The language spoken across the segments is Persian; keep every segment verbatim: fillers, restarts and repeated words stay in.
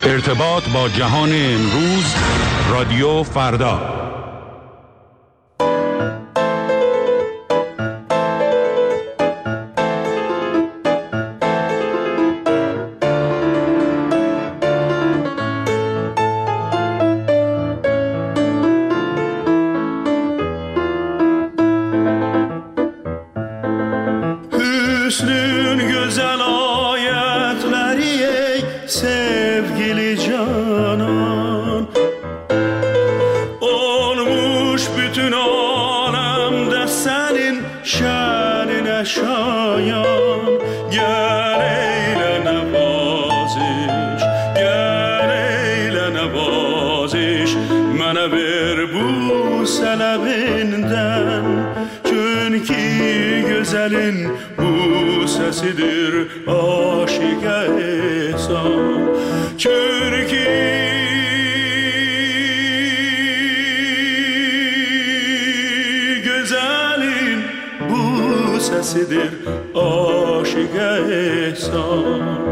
ارتباط با جهان امروز، رادیو فردا. Sesidir aşık ehsan, çünkü güzelin bu sesidir aşık ehsan.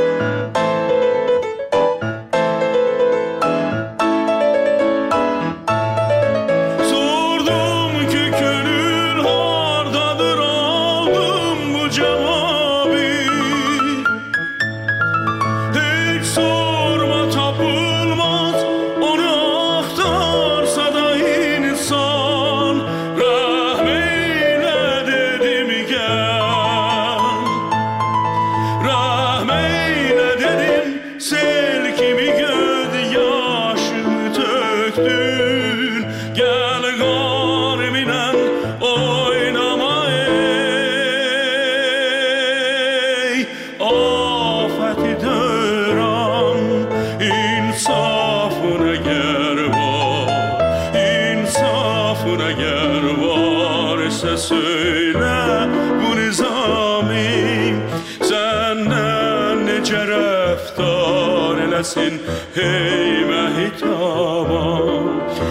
Söyle bu nizamim senden nece rəftar eləsin hey məhitaba,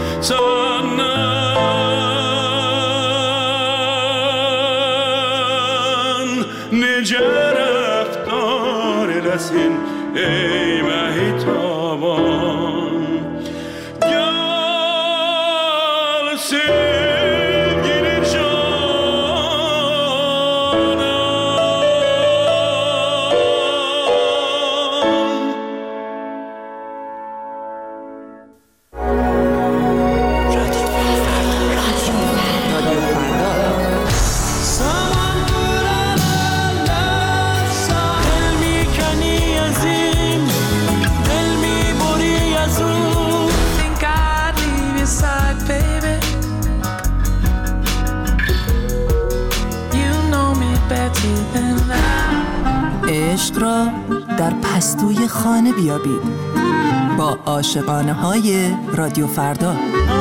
senden nece rəftar eləsin hey məhitaba. عشق را در پستوی خانه بیابید با عاشقانه های رادیو فردا.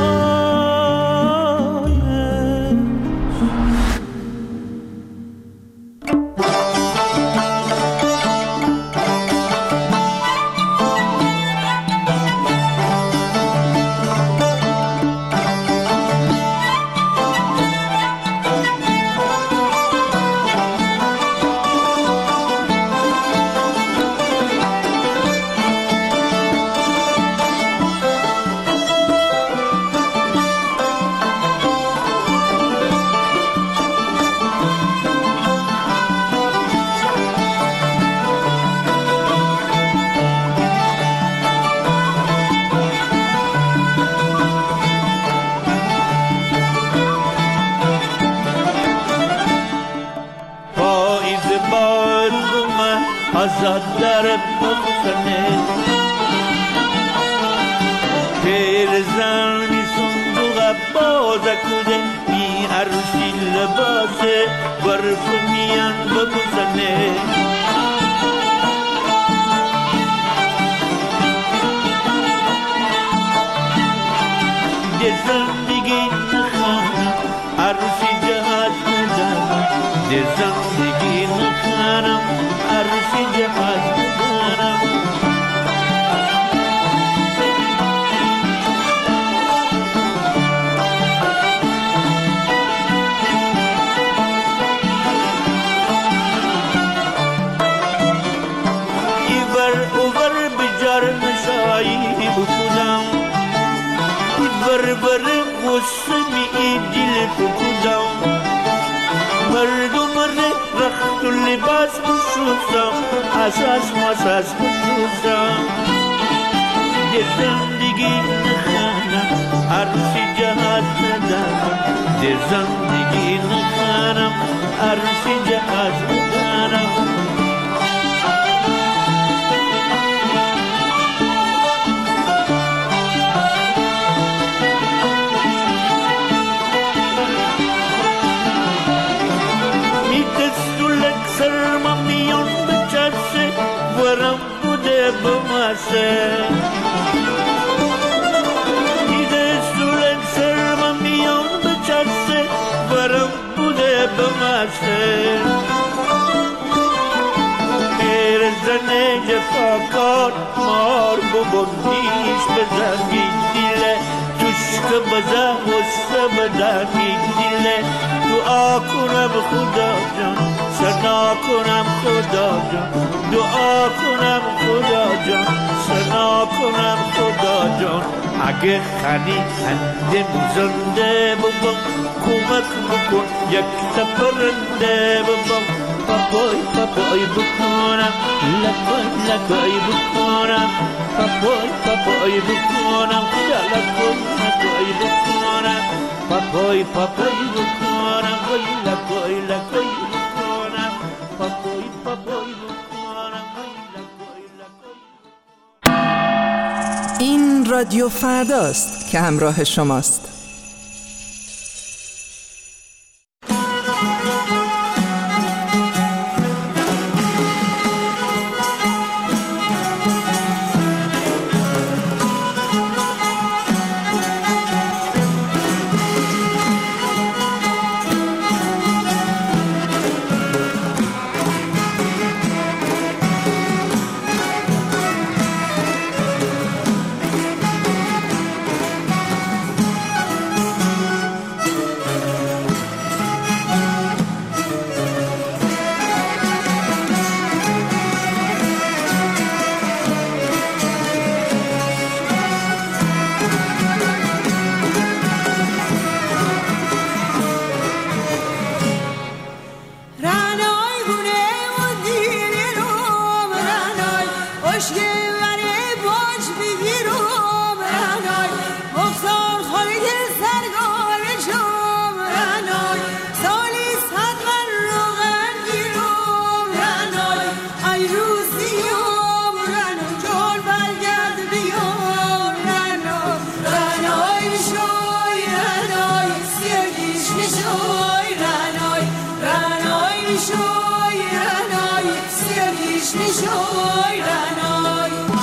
Azadlar bozsane Perzani sunduğa boza kude Mi arşi lebase Varfumiyan bozsane De zandigi nakhanam Arşi cihaz nadam De zandigi nakhanam Arşi cihaz nadam Ivar uvar جر به جر نشایی بکودم بر بر قسمی دل بکودم مردم رخت و لباس بشوزم اساس مساس بشوزم در زندگی نخانم عروسی جهاز ندارم در زندگی نخانم عروسی جهاز ندارم سرم میان بچسه ورم بوده بمسه دیده سولک سرم میان بچسه ورم بوده بمسه میر زن جفاکار مار ببندیش بزنی دیله توشک بزن وسته بدنی دیله دعا کنم خدا جان سنا کنم خدا جان دعا کنم خدا جان سنا کنم خدا جان اگه خنی هندم زنده ببم کمک بکن یک تپرنده ببم پاپای پاپای بکنم لکای لکای بکنم پاپای پاپای بکنم لکای لکای بکنم پاپای پاپای بکنم لکای لکای این رادیو فرداست که همراه شماست. Shoy ranay, siyagish ni shoy ranay.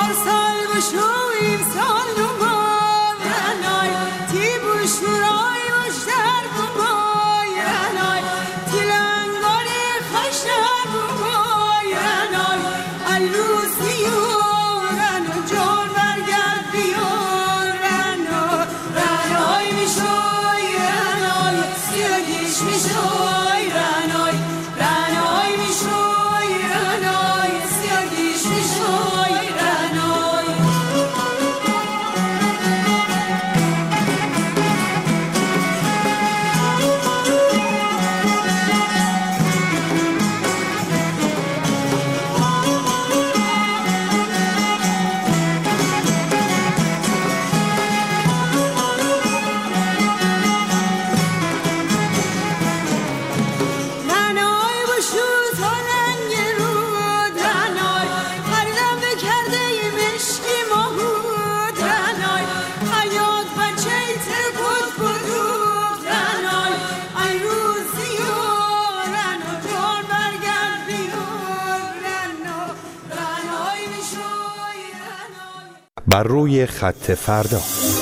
بر روی خط فردا.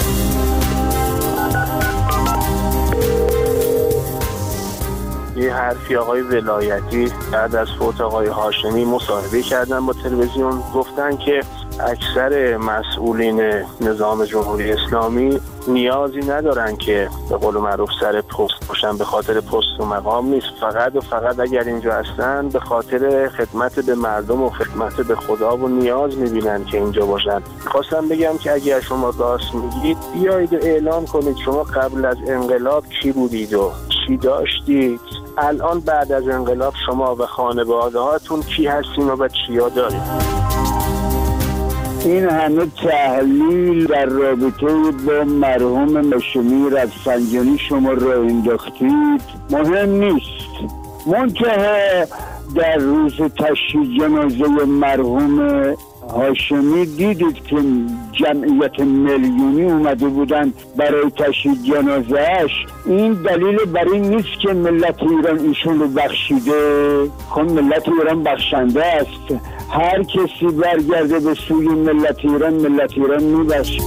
یه حرفی آقای ولایتی بعد از فوت آقای هاشمی مصاحبه کردن با تلویزیون، گفتن که اکثر مسئولین نظام جمهوری اسلامی نیازی ندارن که به قول معروف سر پست باشن، به خاطر پست و مقام نیست، فقط و فقط اگر اینجا هستن به خاطر خدمت به مردم و خدمت به خدا و نیاز میبینن که اینجا باشن. خواستم بگم که اگر شما راست میگید بیایید و اعلام کنید شما قبل از انقلاب کی بودید و چی داشتید، الان بعد از انقلاب شما و خانواده هاتون کی هستین و به چیا دارید. این همه تحلیل در رابطه با مرحوم هاشمی رفسنجانی شما را انداختید مهم نیست، منتها در روز تشییع جنازه مرحوم هاشمی دیدید که جمعیت میلیونی اومده بودن برای تشییع جنازه‌اش. این دلیل بر این نیست که ملت ایران ایشون رو بخشیده، خب ملت ایران بخشنده است، هر کسی برگرده به سوی ملت ایران ملت ایران میبخشه.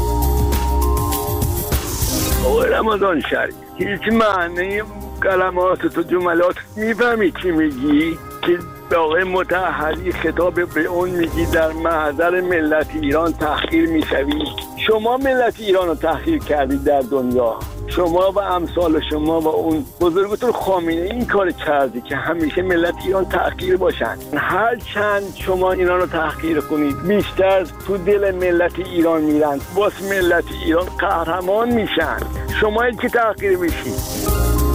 آقای رمضان شریف هیچ معنی کلمات تو جملات میفهمی چی میگی؟ که به آقای مطهری خطاب به اون میگی در محضر ملت ایران تحقیر میشوی. شما ملت ایران رو تحقیر کردید در دنیا، شما و امثال شما و اون بزرگتون خامنه‌ای این کار کردی که همیشه ملت ایران تحقیر باشن. هر چند شما اینا رو تحقیر کنید بیشتر تو دل ملت ایران میرن، باز ملت ایران قهرمان میشن، شما این که تحقیر میشید.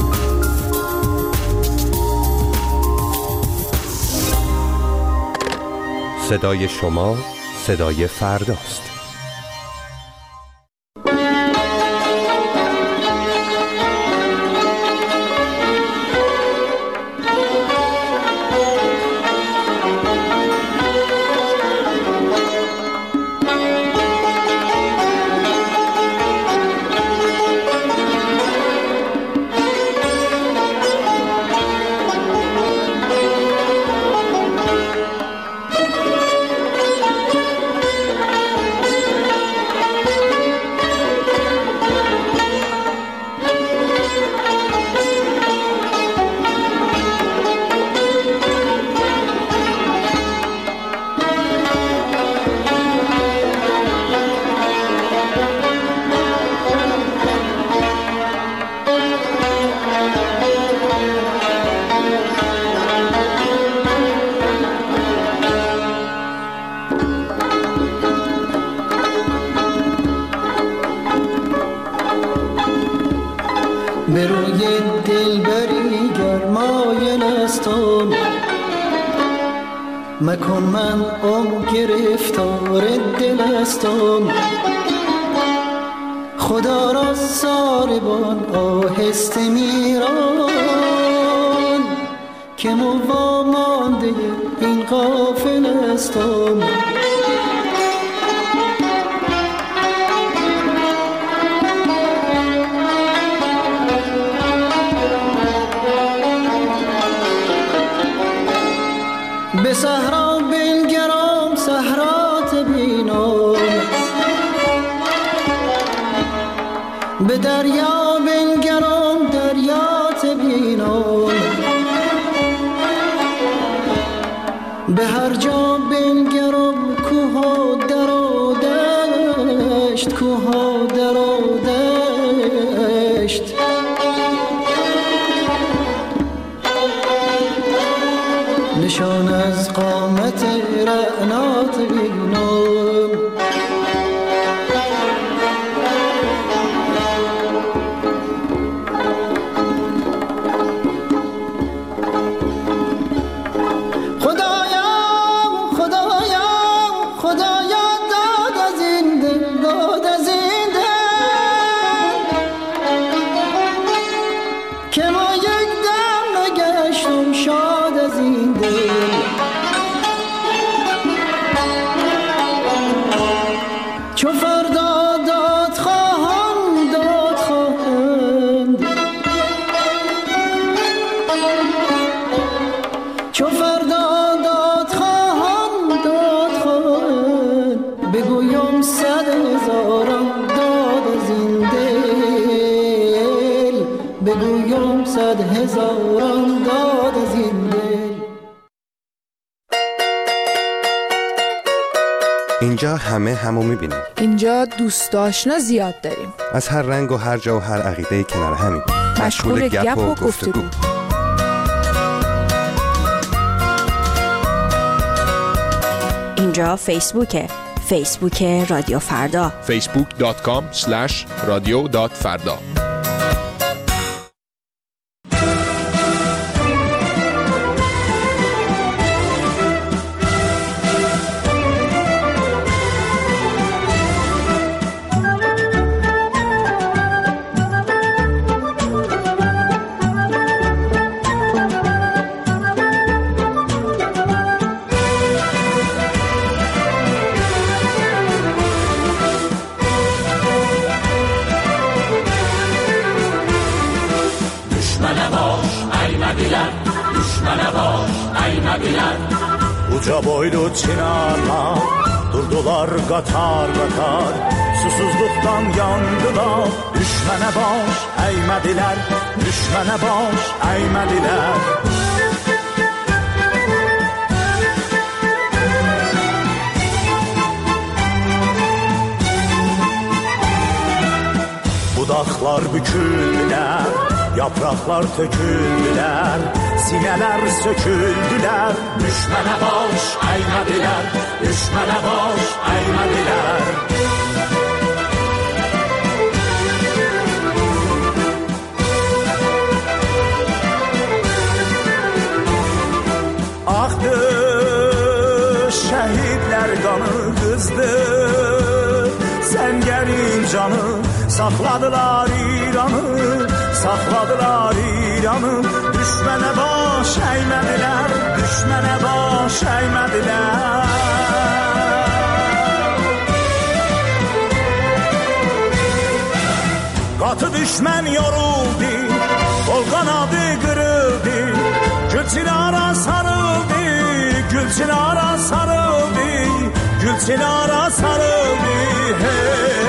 صدای شما صدای فرداست. به روی دلبری گرمای نستم مکن من ام گرفتار دلستم، خدا را ساربان آهسته میران که موامانده این غافل استم. به صحرا بنگرام صحرا بینم به دریا بنگرم دریات بینم به هر جا بنگرم کوها در و دشت کوها در و دشت نشان از قامت رعنات بینم هزاران داد از این دل. اینجا همه همو میبینیم. اینجا دوست آشنا زیاد داریم. از هر رنگ و هر جا و هر عقیده کنار همیم. مشغول گپ و گفتگو. اینجا فیسبوکه. فیسبوک رادیو فردا. فیسبوک دات کام اسلش رادیو دات فردا. Uca boylu çınarlar durdular qatar qatar susuzluqdan yandılar düşmənə baş əymədilər düşmənə baş əymədilər budaqlar büküldülər Yapraqlar töküldülər, sinələr söküldülər Düşmənə baş əymədilər, düşmənə baş əymədilər Axdı şəhidlər qanı qızdı Səngərin canı saxladılar İranı Saxladılar İranı Düşmənə baş əymədilər Düşmənə baş əymədilər Qatı düşmən yoruldu Qol qanadı qırıldı Gülçinara sarıldı Gülçinara sarıldı Gülçinara sarıldı Hey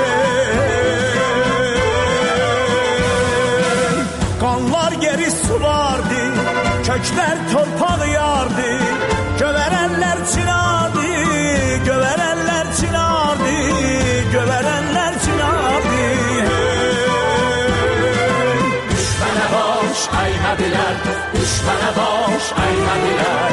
Qanlar geri sulardı, köklər torpaq yardı, gövərənlər çinardı, gövərənlər çinardı, gövərənlər çinardı. Düşmənə baş əymədilər, düşmənə baş əymədilər.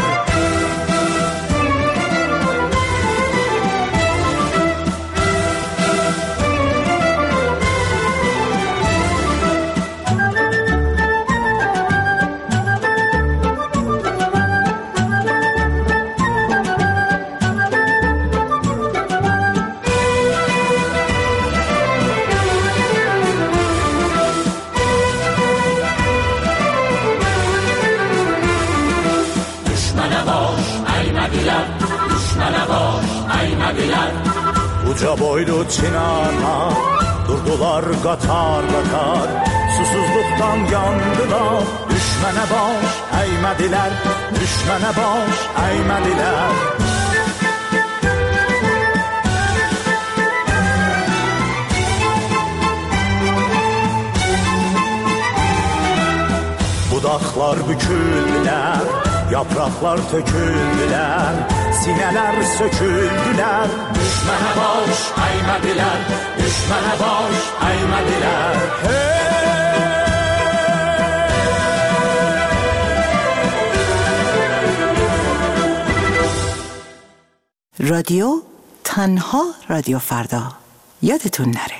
Uca boylu çınarlar durdular qatar qatar susuzluqdan yandılar düşmənə baş əymədilər düşmənə baş əymədilər Dağlar büküldülər, yapraqlar töküldülər, sinələr söküldülər. Düşmənə baş əymədilər, düşmənə baş əymədilər. Hey! رادیو تنها رادیو فردا، یادتون نره.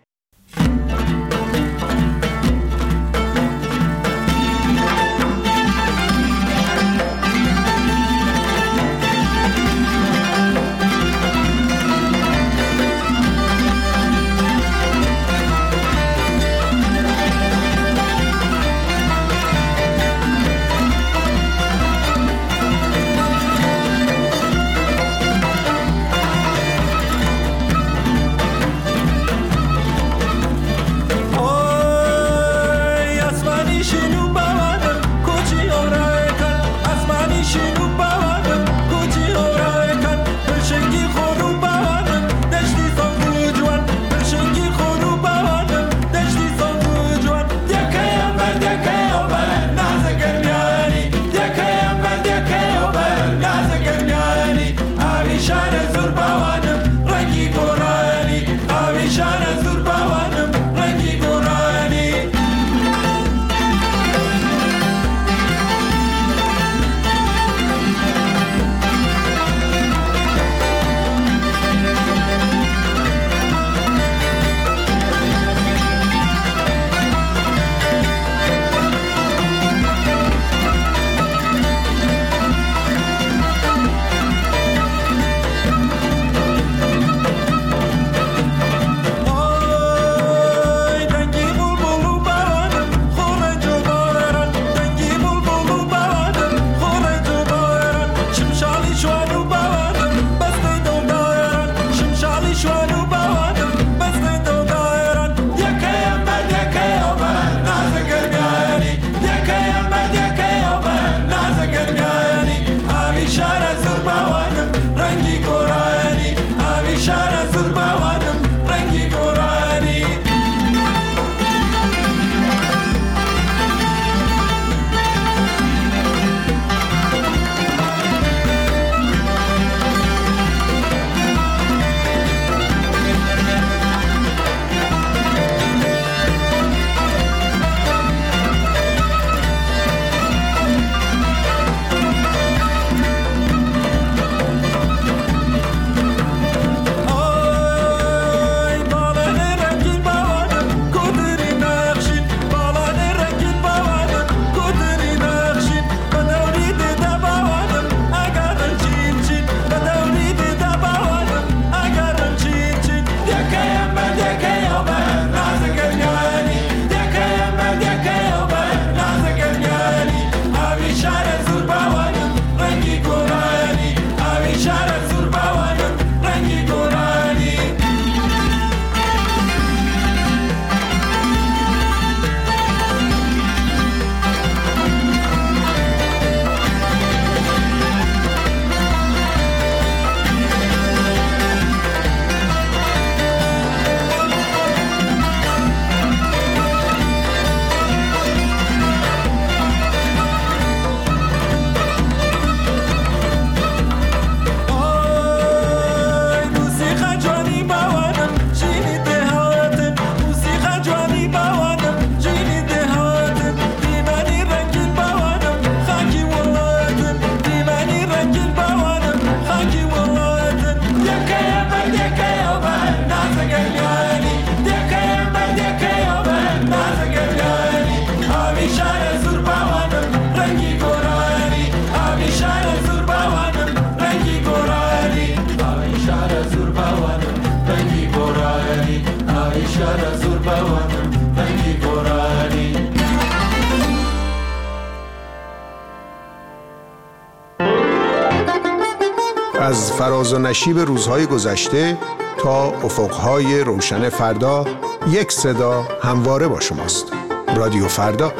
از فراز و نشیب روزهای گذشته تا افقهای روشن فردا، یک صدا همواره با شماست. رادیو فردا.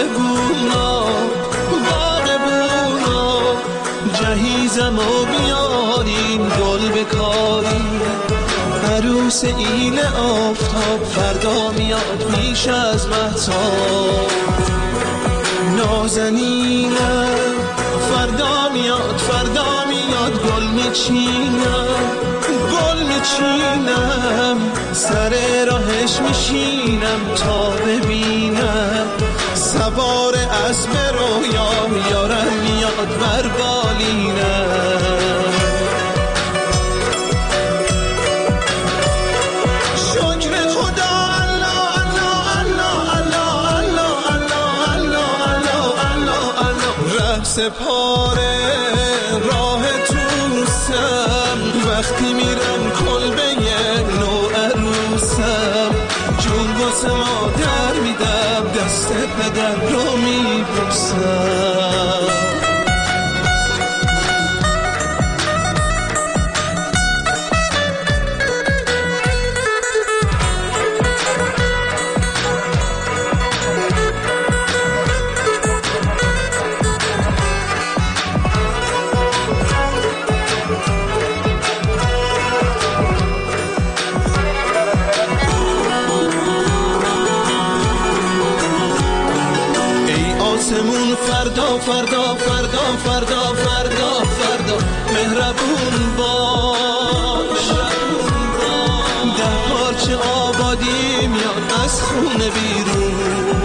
بونا باغ بونا جهیزم و بیارین گل بکارین عروس ایل آفتاب فردا میاد پیش از مهتاب نازنینم فردا میاد فردا میاد گل میچینم گل میچینم سر راهش میشینم تا ببینم سوار اسب رویام یارم میاد بر بالینم شکر خدا الله الله الله الله الله الله الله الله ره سپاره راه توسم وقتی میرم کلبه نو عروسم جون واسه مادر میدم دست پدر رو میبوسم فردا فردا فردا فردا فردا فردا مهربون باش ده پارچه آبادی میاد از خونه بیرون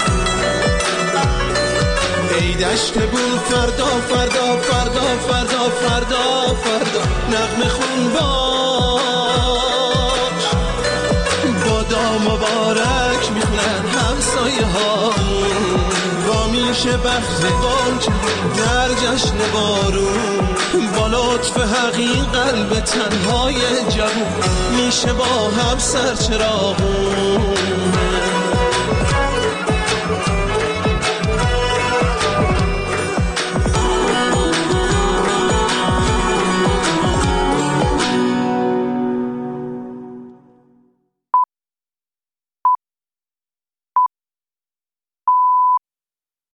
ای دشت بون فردا فردا فردا فردا فردا فردا نغمه خون باش بادا مبارک میخونن همسایه هامون میشه بخت بانج در جشن بارون با لطف حقیق قلب تنهای جوون میشه با هم سر چراغون